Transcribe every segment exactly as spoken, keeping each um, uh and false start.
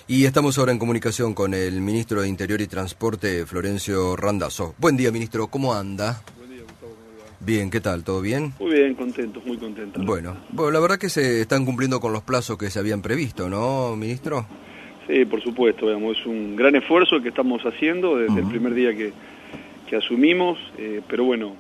Y estamos ahora en comunicación con el ministro de Interior y Transporte, Florencio Randazzo. Buen día, ministro, ¿cómo anda? Buen día, Gustavo, ¿cómo le va? Bien, ¿qué tal? ¿Todo bien? Muy bien, contentos, muy contentos. Bueno, bueno, la verdad que se están cumpliendo con los plazos que se habían previsto, ¿no, ministro? Sí, por supuesto, digamos, es un gran esfuerzo el que estamos haciendo desde uh-huh. el primer día que, que asumimos, eh, pero bueno,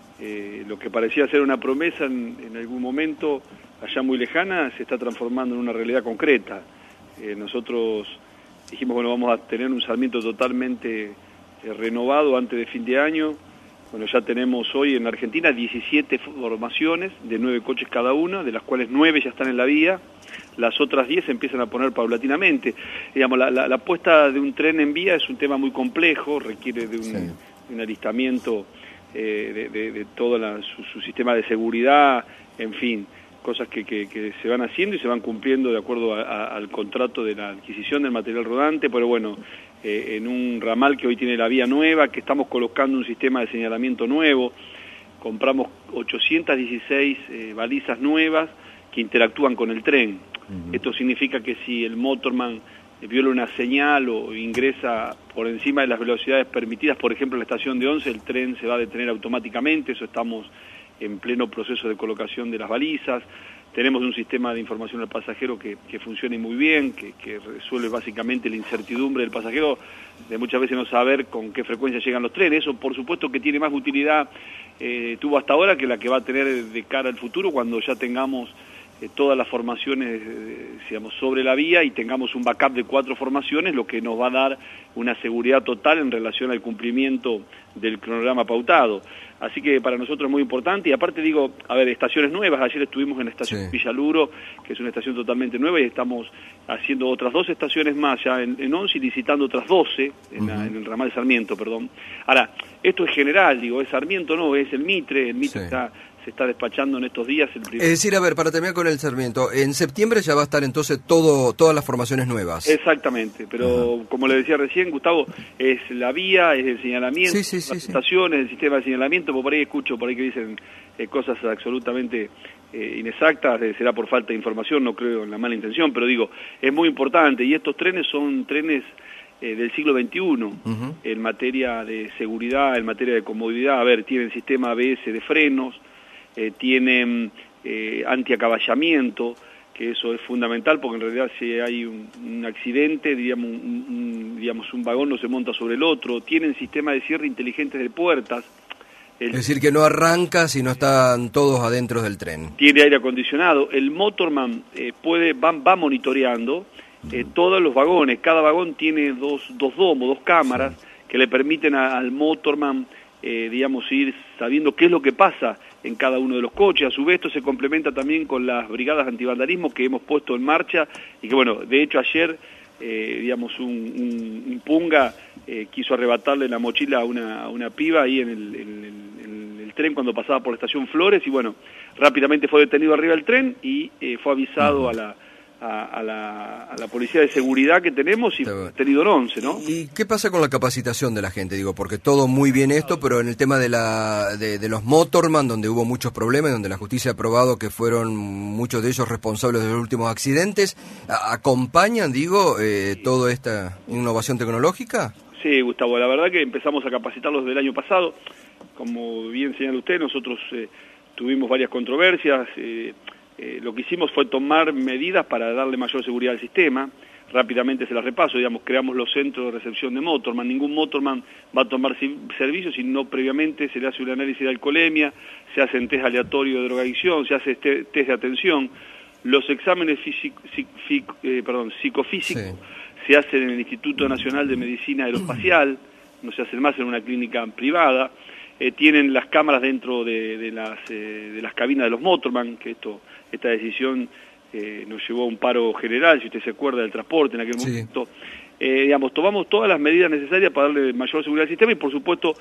eh, lo que parecía ser una promesa en, en algún momento allá muy lejana se está transformando en una realidad concreta. Eh, nosotros dijimos, bueno, vamos a tener un Sarmiento totalmente eh, renovado antes de fin de año. Bueno, ya tenemos hoy en Argentina diecisiete formaciones de nueve coches cada una, de las cuales nueve ya están en la vía. Las otras diez se empiezan a poner paulatinamente. Digamos, la, la, la puesta de un tren en vía es un tema muy complejo, requiere de un, sí. de un alistamiento eh, de, de, de todo la, su, su sistema de seguridad, en fin, cosas que, que, que se van haciendo y se van cumpliendo de acuerdo a, a, al contrato de la adquisición del material rodante, pero bueno, eh, en un ramal que hoy tiene la vía nueva, que estamos colocando un sistema de señalamiento nuevo, compramos ochocientas dieciséis eh, balizas nuevas que interactúan con el tren. Uh-huh. Esto significa que si el motorman viola una señal o ingresa por encima de las velocidades permitidas, por ejemplo en la estación de Once, el tren se va a detener automáticamente. Eso estamos en pleno proceso de colocación de las balizas. Tenemos un sistema de información al pasajero que, que funciona muy bien, que, que resuelve básicamente la incertidumbre del pasajero de muchas veces no saber con qué frecuencia llegan los trenes. Eso por supuesto que tiene más utilidad, eh, tuvo hasta ahora, que la que va a tener de cara al futuro cuando ya tengamos eh, todas las formaciones eh, digamos, sobre la vía y tengamos un backup de cuatro formaciones, lo que nos va a dar una seguridad total en relación al cumplimiento del cronograma pautado. Así que para nosotros es muy importante, y aparte digo, a ver, estaciones nuevas. Ayer estuvimos en la estación sí. Villaluro, que es una estación totalmente nueva, y estamos haciendo otras dos estaciones más ya en, en Once y licitando otras doce en, uh-huh. la, en el ramal Sarmiento, perdón. Ahora, esto es general, digo, es Sarmiento, no, es el Mitre, el Mitre sí. está... se está despachando en estos días. El primer... Es decir, a ver, para terminar con el Sarmiento, en septiembre ya va a estar entonces todo todas las formaciones nuevas. Exactamente, pero uh-huh. como le decía recién, Gustavo, es la vía, es el señalamiento, sí, sí, sí, las sí. estaciones, el sistema de señalamiento, por ahí escucho, por ahí que dicen eh, cosas absolutamente eh, inexactas, eh, será por falta de información, no creo en la mala intención, pero digo, es muy importante, y estos trenes son trenes eh, del siglo veintiuno, uh-huh. en materia de seguridad, en materia de comodidad. A ver, tienen sistema A B S de frenos, Eh, tienen eh, antiacaballamiento, que eso es fundamental porque en realidad si hay un, un accidente, digamos un, un, digamos un vagón no se monta sobre el otro. Tienen sistema de cierre inteligentes de puertas. El, es decir, que no arranca si no están todos adentro del tren. Tiene aire acondicionado. El motorman eh, puede va, va monitoreando eh, todos los vagones. Cada vagón tiene dos, dos domos, dos cámaras, sí. que le permiten a, al motorman Eh, digamos, ir sabiendo qué es lo que pasa en cada uno de los coches. A su vez, esto se complementa también con las brigadas antivandalismo que hemos puesto en marcha y que, bueno, de hecho ayer, eh, digamos, un, un, un punga eh, quiso arrebatarle la mochila a una, a una piba ahí en el, en, el, en el tren cuando pasaba por la estación Flores y, bueno, rápidamente fue detenido arriba del tren y eh, fue avisado a la... A, a, la, a la policía de seguridad que tenemos y tenido en Once, ¿no? ¿Y qué pasa con la capacitación de la gente? Digo, porque todo muy bien esto, pero en el tema de la de, de los motorman, donde hubo muchos problemas, donde la justicia ha probado que fueron muchos de ellos responsables de los últimos accidentes, ¿acompañan, digo, eh, toda esta innovación tecnológica? Sí, Gustavo, la verdad que empezamos a capacitarlos desde el año pasado. Como bien señala usted, nosotros eh, tuvimos varias controversias. Eh, Eh, lo que hicimos fue tomar medidas para darle mayor seguridad al sistema. Rápidamente se las repaso, digamos, creamos los centros de recepción de motorman. Ningún motorman va a tomar servicio si no previamente se le hace un análisis de alcoholemia, se hace un test aleatorio de drogadicción, se hace este test de atención. Los exámenes físico, psico, eh, perdón, psicofísicos sí. se hacen en el Instituto Nacional de Medicina Aeroespacial, no se hacen más en una clínica privada. Eh, tienen las cámaras dentro de, de, las, eh, de las cabinas de los motorman, que esto esta decisión eh, nos llevó a un paro general, si usted se acuerda del transporte en aquel sí. momento. Eh, digamos, tomamos todas las medidas necesarias para darle mayor seguridad al sistema y, por supuesto,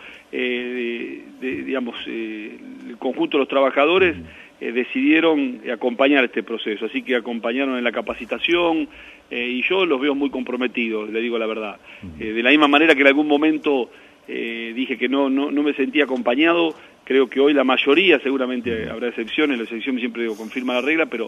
eh, de, de, digamos, eh, el conjunto de los trabajadores eh, decidieron acompañar este proceso, así que acompañaron en la capacitación eh, y yo los veo muy comprometidos, le digo la verdad. Eh, de la misma manera que en algún momento eh, dije que no, no, no me sentía acompañado, creo que hoy la mayoría, seguramente habrá excepciones, la excepción siempre digo confirma la regla, pero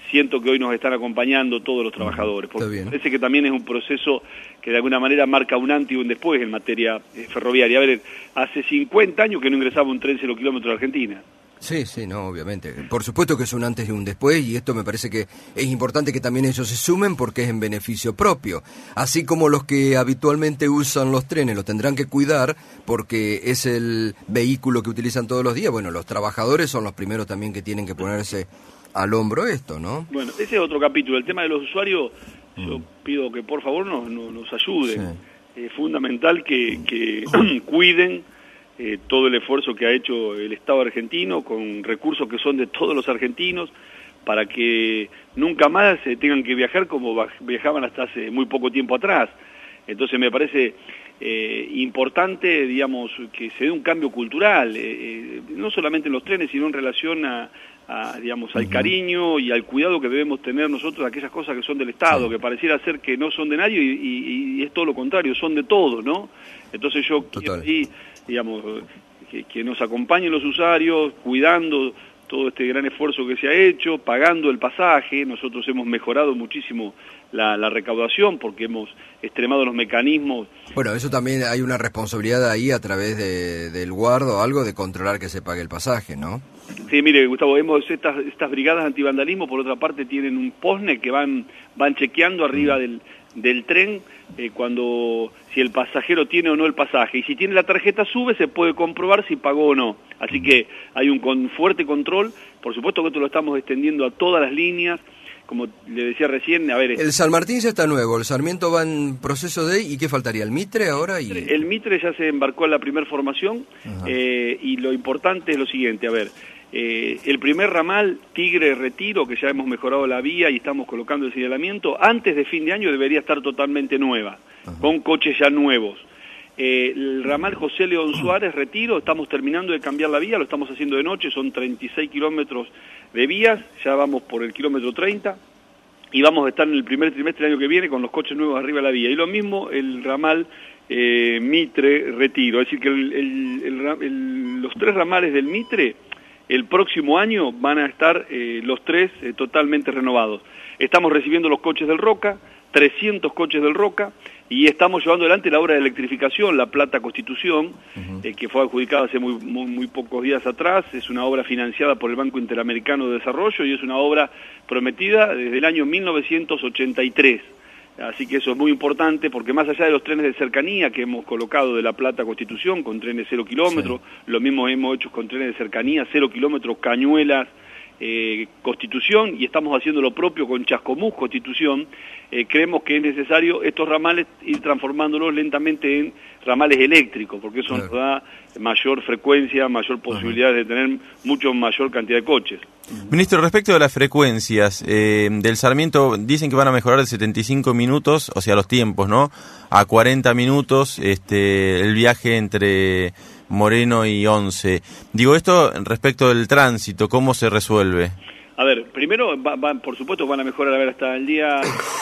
siento que hoy nos están acompañando todos los trabajadores, porque me parece que también es un proceso que de alguna manera marca un antes y un después en materia eh, ferroviaria. A ver, hace cincuenta años que no ingresaba un tren cero kilómetros de Argentina. Sí, sí, no, obviamente. Por supuesto que es un antes y un después, y esto me parece que es importante que también ellos se sumen porque es en beneficio propio. Así como los que habitualmente usan los trenes los tendrán que cuidar porque es el vehículo que utilizan todos los días, bueno, los trabajadores son los primeros también que tienen que ponerse al hombro esto, ¿no? Bueno, ese es otro capítulo. El tema de los usuarios, mm. yo pido que por favor nos, nos, nos ayuden. Sí. Es fundamental que, que cuiden Eh, todo el esfuerzo que ha hecho el Estado argentino con recursos que son de todos los argentinos para que nunca más eh, tengan que viajar como viajaban hasta hace muy poco tiempo atrás. Entonces me parece eh, importante, digamos, que se dé un cambio cultural, eh, eh, no solamente en los trenes, sino en relación a, a digamos, al cariño y al cuidado que debemos tener nosotros de aquellas cosas que son del Estado, sí. que pareciera ser que no son de nadie y, y, y es todo lo contrario, son de todos, ¿no? Entonces yo quiero ahí, digamos, que, que nos acompañen los usuarios, cuidando todo este gran esfuerzo que se ha hecho, pagando el pasaje. Nosotros hemos mejorado muchísimo la, la recaudación porque hemos extremado los mecanismos. Bueno, eso también hay una responsabilidad ahí a través de, del guardo o algo de controlar que se pague el pasaje, ¿no? Sí, mire, Gustavo, vemos estas, estas brigadas antivandalismo, por otra parte tienen un posne que van, van chequeando arriba del, del tren eh, cuando si el pasajero tiene o no el pasaje, y si tiene la tarjeta SUBE se puede comprobar si pagó o no, así que hay un con, fuerte control. Por supuesto que esto lo estamos extendiendo a todas las líneas, como le decía recién. A ver, el San Martín ya está nuevo, el Sarmiento va en proceso de, ¿y qué faltaría? ¿El Mitre ahora? Y... el Mitre ya se embarcó en la primera formación, eh, y lo importante es lo siguiente, a ver, Eh, el primer ramal Tigre-Retiro, que ya hemos mejorado la vía y estamos colocando el señalamiento, antes de fin de año debería estar totalmente nueva, Ajá. con coches ya nuevos. Eh, el ramal José León Suárez, Retiro, estamos terminando de cambiar la vía, lo estamos haciendo de noche, son treinta y seis kilómetros de vías, ya vamos por el kilómetro treinta, y vamos a estar en el primer trimestre del año que viene con los coches nuevos arriba de la vía. Y lo mismo el ramal eh, Mitre-Retiro, es decir que el, el, el, el, los tres ramales del Mitre el próximo año van a estar eh, los tres eh, totalmente renovados. Estamos recibiendo los coches del Roca, trescientos coches del Roca, y estamos llevando adelante la obra de electrificación, La Plata Constitución, uh-huh. eh, que fue adjudicada hace muy, muy, muy pocos días atrás. Es una obra financiada por el Banco Interamericano de Desarrollo y es una obra prometida desde el año mil novecientos ochenta y tres. Así que eso es muy importante porque más allá de los trenes de cercanía que hemos colocado de La Plata Constitución con trenes cero kilómetros, sí. lo mismo hemos hecho con trenes de cercanía, cero kilómetros, Cañuelas, eh, Constitución, y estamos haciendo lo propio con Chascomús, Constitución. Eh, creemos que es necesario estos ramales ir transformándolos lentamente en ramales eléctricos, porque eso claro. nos da mayor frecuencia, mayor posibilidad uh-huh. de tener mucho mayor cantidad de coches. Ministro, respecto de las frecuencias eh, del Sarmiento, dicen que van a mejorar de setenta y cinco minutos, o sea, los tiempos, ¿no?, a cuarenta minutos este, el viaje entre Moreno y Once. Digo, esto respecto del tránsito, ¿cómo se resuelve? A ver, primero, va, va, por supuesto van a mejorar. A ver, hasta el día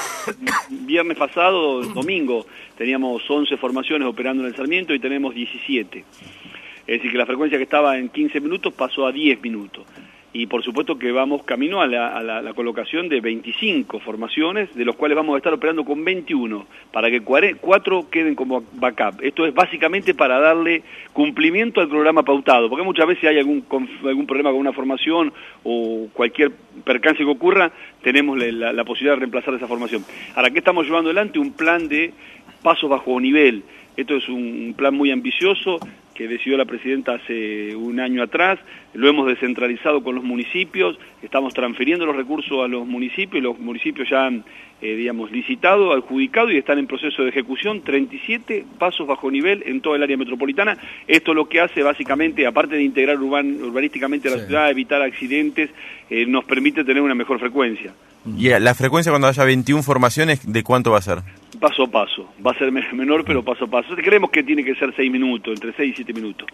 viernes pasado, domingo, teníamos once formaciones operando en el Sarmiento y tenemos diecisiete. Es decir, que la frecuencia que estaba en quince minutos pasó a diez minutos. Y por supuesto que vamos camino a la, a la, la colocación de veinticinco formaciones, de los cuales vamos a estar operando con veintiuno, para que cuatro queden como backup. Esto es básicamente para darle cumplimiento al programa pautado, porque muchas veces hay algún, algún problema con una formación o cualquier percance que ocurra, tenemos la, la posibilidad de reemplazar esa formación. Ahora, ¿qué estamos llevando adelante? Un plan de pasos bajo nivel. Esto es un plan muy ambicioso que decidió la presidenta hace un año atrás, lo hemos descentralizado con los municipios, estamos transfiriendo los recursos a los municipios, y los municipios ya han, eh, digamos, licitado, adjudicado y están en proceso de ejecución, treinta y siete pasos bajo nivel en toda el área metropolitana. Esto lo que hace básicamente, aparte de integrar urban, urbanísticamente la sí. ciudad, evitar accidentes, eh, nos permite tener una mejor frecuencia. ¿Y la frecuencia cuando haya veintiuna formaciones, de cuánto va a ser? Paso a paso, va a ser menor pero paso a paso. Creemos que tiene que ser seis minutos, entre seis y siete minutos.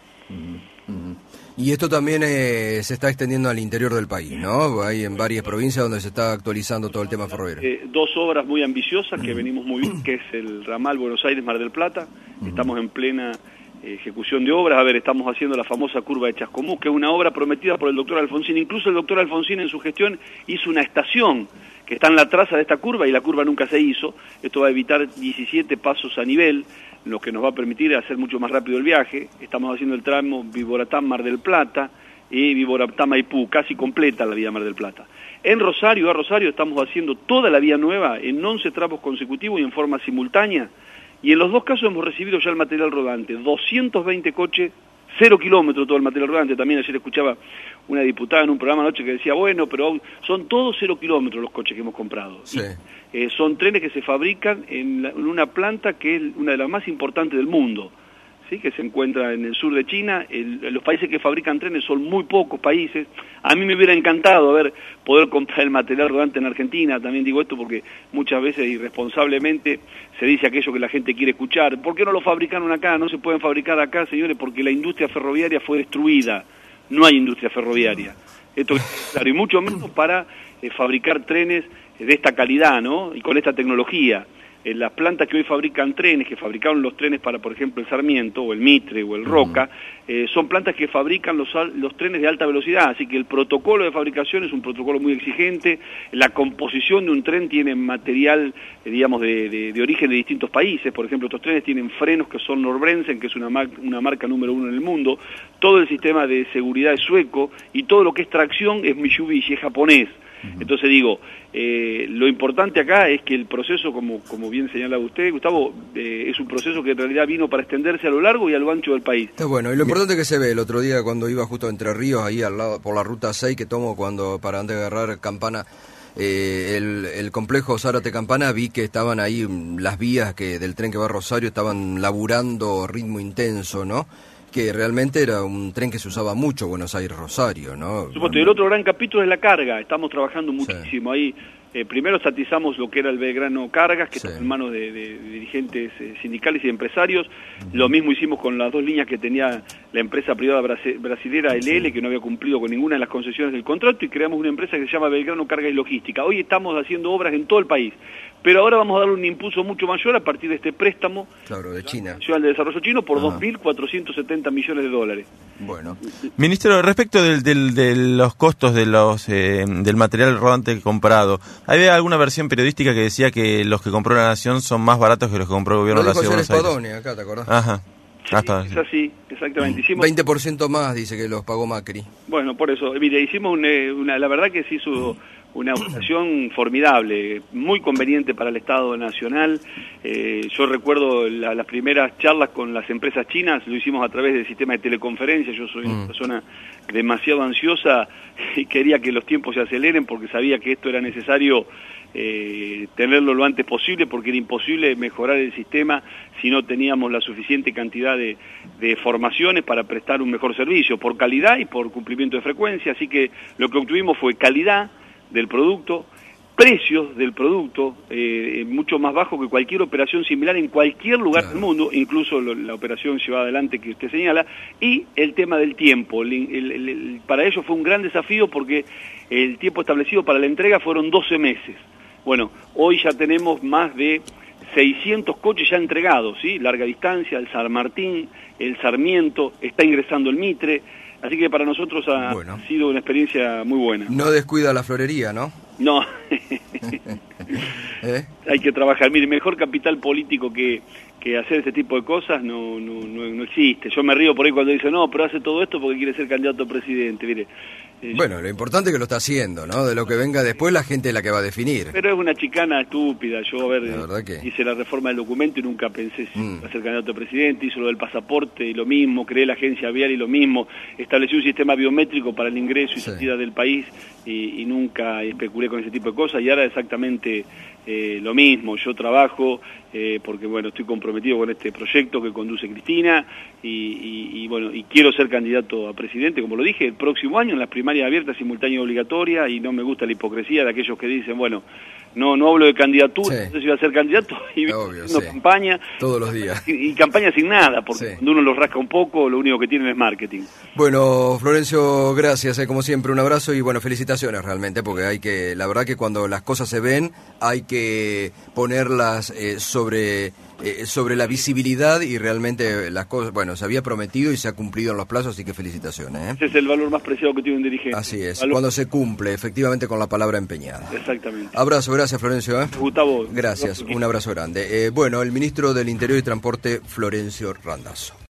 Y esto también eh, se está extendiendo al interior del país, ¿no? Hay en varias provincias donde se está actualizando todo el tema ferroviario. Eh, dos obras muy ambiciosas que venimos muy bien, que es el ramal Buenos Aires-Mar del Plata. Estamos en plena ejecución de obras. A ver, estamos haciendo la famosa curva de Chascomús, que es una obra prometida por el doctor Alfonsín. Incluso el doctor Alfonsín en su gestión hizo una estación que está en la traza de esta curva y la curva nunca se hizo. Esto va a evitar diecisiete pasos a nivel, lo que nos va a permitir hacer mucho más rápido el viaje. Estamos haciendo el tramo Viboratán-Mar del Plata y Viboratán-Maipú, casi completa la vía Mar del Plata. En Rosario, a Rosario, estamos haciendo toda la vía nueva en once tramos consecutivos y en forma simultánea. Y en los dos casos hemos recibido ya el material rodante, doscientos veinte coches, cero kilómetros todo el material rodante. También ayer escuchaba una diputada en un programa anoche que decía, bueno, pero son todos cero kilómetros los coches que hemos comprado. Sí. Eh, son trenes que se fabrican en, la, en una planta que es una de las más importantes del mundo, ¿sí? Que se encuentra en el sur de China. El, los países que fabrican trenes son muy pocos países. A mí me hubiera encantado ver poder comprar el material rodante en Argentina. También digo esto porque muchas veces irresponsablemente se dice aquello que la gente quiere escuchar. ¿Por qué no lo fabricaron acá? No se pueden fabricar acá, señores, porque la industria ferroviaria fue destruida. No hay industria ferroviaria. Esto es claro, y mucho menos para eh, fabricar trenes de esta calidad, ¿no? Y con esta tecnología. Eh, las plantas que hoy fabrican trenes, que fabricaron los trenes para, por ejemplo, el Sarmiento, o el Mitre, o el Roca, eh, son plantas que fabrican los, los trenes de alta velocidad, así que el protocolo de fabricación es un protocolo muy exigente. La composición de un tren tiene material, eh, digamos, de, de, de origen de distintos países. Por ejemplo, estos trenes tienen frenos que son Norbrensen, que es una, mar una marca número uno en el mundo. Todo el sistema de seguridad es sueco, y todo lo que es tracción es Mitsubishi, es japonés. Entonces digo, eh, lo importante acá es que el proceso, como, como bien señalaba usted, Gustavo, eh, es un proceso que en realidad vino para extenderse a lo largo y a lo ancho del país. Está bueno, y lo importante que se ve el otro día cuando iba justo a Entre Ríos, ahí al lado, por la ruta seis que tomo cuando para antes de agarrar Campana, eh, el, el complejo Zárate-Campana, vi que estaban ahí las vías que del tren que va a Rosario, estaban laburando ritmo intenso, ¿no? Que realmente era un tren que se usaba mucho, Buenos Aires-Rosario, ¿no? Por supuesto, y el otro gran capítulo es la carga. Estamos trabajando muchísimo. Sí. Ahí eh, primero estatizamos lo que era el Belgrano Cargas, que sí. está en manos de, de, de dirigentes eh, sindicales y empresarios. Uh-huh. Lo mismo hicimos con las dos líneas que tenía la empresa privada brasilera L L, sí. que no había cumplido con ninguna de las concesiones del contrato, y creamos una empresa que se llama Belgrano Carga y Logística. Hoy estamos haciendo obras en todo el país. Pero ahora vamos a darle un impulso mucho mayor a partir de este préstamo claro, de China, Nacional de Desarrollo Chino por dos mil cuatrocientos setenta millones de dólares. Bueno, ministro, respecto del, del, de los costos de los eh, del material rodante comprado, ¿había alguna versión periodística que decía que los que compró la Nación son más baratos que los que compró el gobierno de la Ciudad de Buenos Aires? Spadoni, acá, ¿te acordás? Ajá. Sí, es así, exactamente. Hicimos veinte por ciento más, dice que los pagó Macri. Bueno, por eso, mire, hicimos una, una la verdad que se hizo una operación formidable, muy conveniente para el Estado Nacional. Eh, yo recuerdo la, las primeras charlas con las empresas chinas, lo hicimos a través del sistema de teleconferencia. Yo soy una mm. persona demasiado ansiosa y quería que los tiempos se aceleren porque sabía que esto era necesario eh, tenerlo lo antes posible, porque era imposible mejorar el sistema si no teníamos la suficiente cantidad de, de formaciones para prestar un mejor servicio, por calidad y por cumplimiento de frecuencia. Así que lo que obtuvimos fue calidad del producto, precios del producto eh, mucho más bajo que cualquier operación similar en cualquier lugar claro. del mundo, incluso lo, la operación llevada adelante que usted señala, y el tema del tiempo. El, el, el, el, para ellos fue un gran desafío porque el tiempo establecido para la entrega fueron doce meses. Bueno, hoy ya tenemos más de seiscientos coches ya entregados, ¿sí? Larga distancia, el San Martín, el Sarmiento, está ingresando el Mitre. Así que para nosotros ha bueno. sido una experiencia muy buena. No descuida la florería, ¿no? No. ¿Eh? Hay que trabajar. Mire, mejor capital político que, que hacer este tipo de cosas no, no, no, no existe. Yo me río por ahí cuando dice, no, pero hace todo esto porque quiere ser candidato a presidente. Mire, eh, bueno, lo importante es que lo está haciendo, ¿no? De lo que venga después la gente es la que va a definir. Pero es una chicana estúpida. Yo, a ver, la verdad que... hice la reforma del documento y nunca pensé si mm. iba a ser candidato a presidente. Hizo lo del pasaporte y lo mismo. Creé la agencia vial y lo mismo. Establecí un sistema biométrico para el ingreso y sí. salida del país y, y nunca especulé con ese tipo de cosas. Y ahora exactamente eh, lo mismo. Yo trabajo eh, porque, bueno, estoy comprometido con este proyecto que conduce Cristina y, y, y, bueno, y quiero ser candidato a presidente, como lo dije, el próximo año en las primarias abiertas, simultánea y obligatoria, y no me gusta la hipocresía de aquellos que dicen, bueno, no no hablo de candidatura, sí. no sé si va a ser candidato y Obvio, haciendo sí. campaña todos los días y, y campaña sin nada, porque sí. cuando uno los rasca un poco, lo único que tienen es marketing. Bueno, Florencio, gracias, eh, como siempre, un abrazo y bueno, felicitaciones realmente, porque hay que, la verdad que cuando las cosas se ven, hay que ponerlas eh, sobre eh, sobre la visibilidad y realmente las cosas, bueno, se había prometido y se ha cumplido en los plazos, así que felicitaciones. ¿eh? Ese es el valor más preciado que tiene un dirigente. Así es, valor... cuando se cumple efectivamente con la palabra empeñada. Exactamente. Abrazo, gracias Florencio. ¿eh? Gustavo. Gracias, un abrazo grande. Eh, bueno, el ministro del Interior y Transporte, Florencio Randazzo.